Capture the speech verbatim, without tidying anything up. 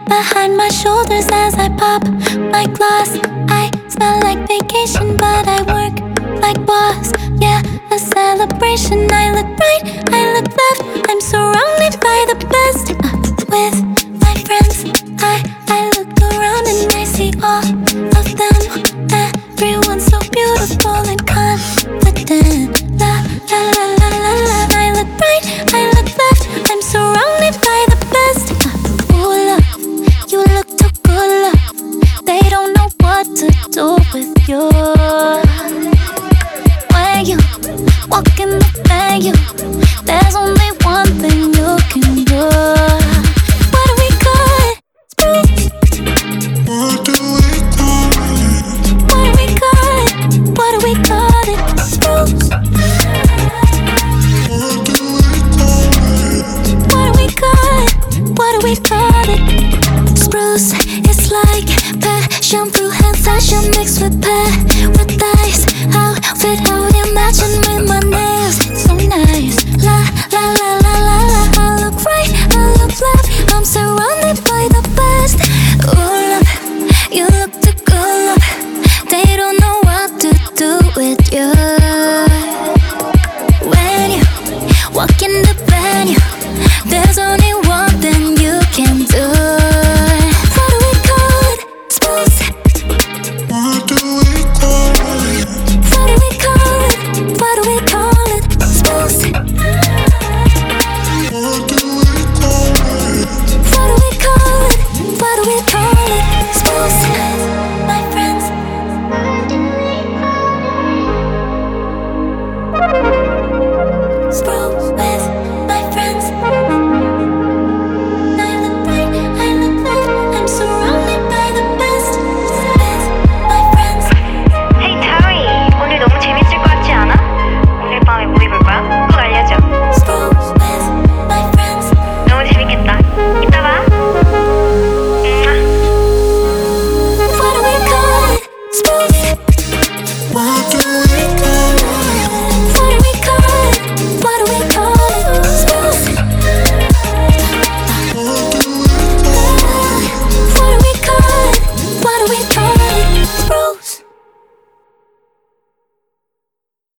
behind my shoulders as I pop my gloss. I smell like vacation, but I work like boss. Yeah, a celebration. I look right, I look left. I'm surrounded by the best. Uh, with my friends, I, I look around and I see all of them. Everyone's so beautiful and confident. La, la, la, la, la, la. I look right, I look left. I'm surrounded by the best. Uh, ooh, love, you look too good, love. They don't know what to do with you. When you walk in the venue, there's only